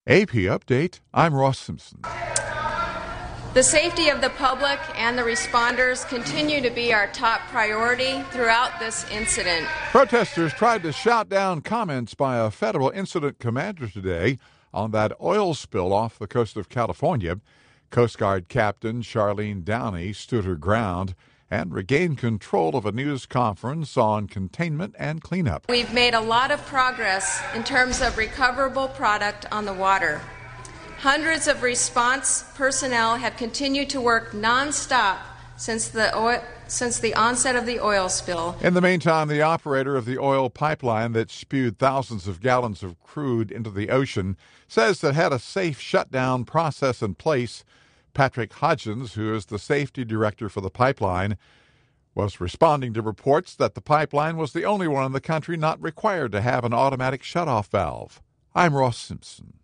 AP Update, I'm Ross Simpson. The safety of the public and the responders continue to be our top priority throughout this incident. Protesters tried to shout down comments by a federal incident commander today on that oil spill off the coast of California. Coast Guard Captain Charlene Downey stood her ground and regained control of a news conference on containment and cleanup. We've made a lot of progress in terms of recoverable product on the water. Hundreds of response personnel have continued to work nonstop since the onset of the oil spill. In the meantime, the operator of the oil pipeline that spewed thousands of gallons of crude into the ocean says that had a safe shutdown process in place. Patrick Hodgins, who is the safety director for the pipeline, was responding to reports that the pipeline was the only one in the country not required to have an automatic shutoff valve. I'm Ross Simpson.